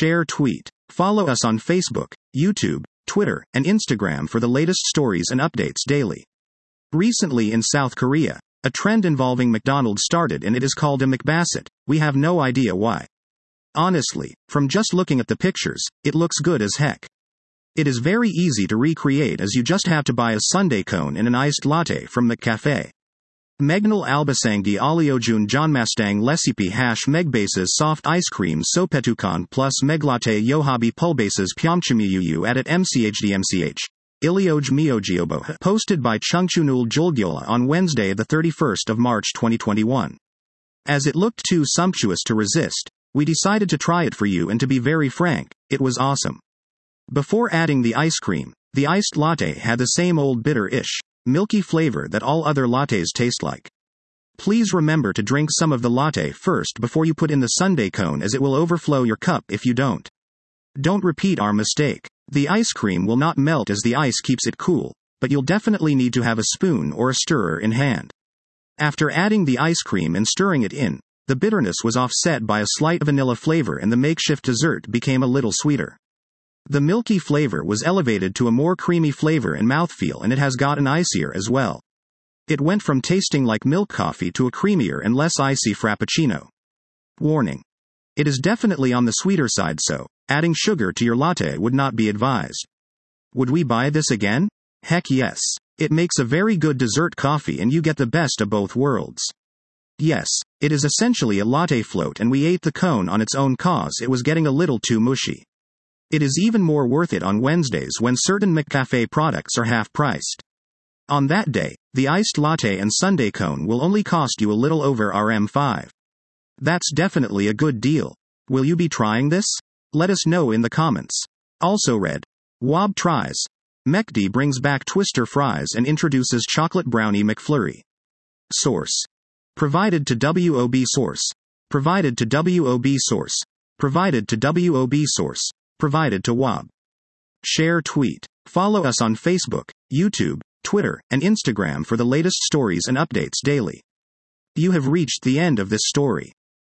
Share, tweet. Follow us on Facebook, YouTube, Twitter, and Instagram for the latest stories and updates daily. Recently in South Korea, a trend involving McDonald's started and it is called a McBasket. We have no idea why. Honestly, from just looking at the pictures, it looks good as heck. It is very easy to recreate as you just have to buy a sundae cone and an iced latte from McCafe. Megnal albasangdi aliojun janmastang lesipi hash megbases soft ice cream sopetukan plus meglatte yohabi pulbases pyomchimuyuyu at mchdmch. Ilioj Miojiobo, posted by Chungchunul Julgyola on Wednesday the 31st of March 2021. As it looked too sumptuous to resist, we decided to try it for you, and to be very frank, it was awesome. Before adding the ice cream, the iced latte had the same old bitter-ish, milky flavor that all other lattes taste like. Please remember to drink some of the latte first before you put in the sundae cone, as it will overflow your cup if you don't. Don't repeat our mistake. The ice cream will not melt as the ice keeps it cool, but you'll definitely need to have a spoon or a stirrer in hand. After adding the ice cream and stirring it in, the bitterness was offset by a slight vanilla flavor and the makeshift dessert became a little sweeter. The milky flavor was elevated to a more creamy flavor and mouthfeel, and it has gotten icier as well. It went from tasting like milk coffee to a creamier and less icy frappuccino. Warning. It is definitely on the sweeter side, so adding sugar to your latte would not be advised. Would we buy this again? Heck yes. It makes a very good dessert coffee and you get the best of both worlds. Yes, it is essentially a latte float, and we ate the cone on its own cause it was getting a little too mushy. It is even more worth it on Wednesdays when certain McCafe products are half priced. On that day, the iced latte and sundae cone will only cost you a little over Rm5. That's definitely a good deal. Will you be trying this? Let us know in the comments. Also read. Wob tries. McD brings back Twister fries and introduces chocolate brownie McFlurry. Source. Provided to WOB source. Provided to WOB source. Provided to WOB source. Provided to WOB. Share, tweet. Follow us on Facebook, YouTube, Twitter, and Instagram for the latest stories and updates daily. You have reached the end of this story.